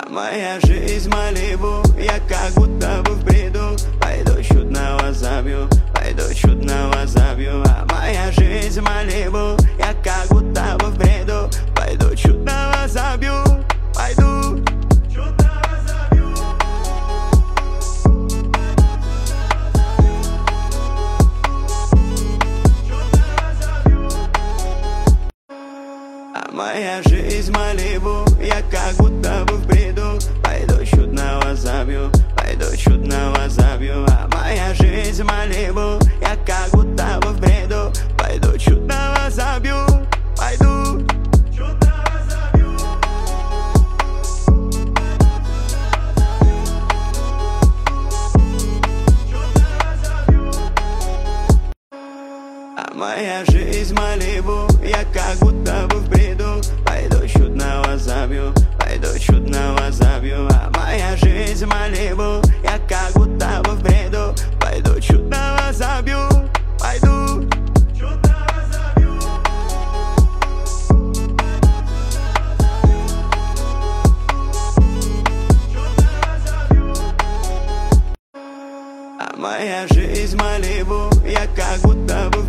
Моя жизнь Малибу, я как будто бы в бреду. Пойду чудного забью, пойду чудного забью. А моя жизнь Малибу, я как будто бы в бреду. Пойду чудного забью, пойду чудного забью. А моя жизнь Малибу, я как будто бы в бреду. Пойду чудного забью, пойду чудного забью. А моя жизнь Малибу, я как будто бы в бреду. Пойду чудного забью, пойду чудного забью. А моя жизнь Малибу, я как будто бы в бреду. Пойду чудного забью, пойду чудного забью. А моя жизнь Малибу, я как будто бы в бреду. Пойду чудного забью, пойду чудного забью. А моя жизнь Малибу, я как будто бы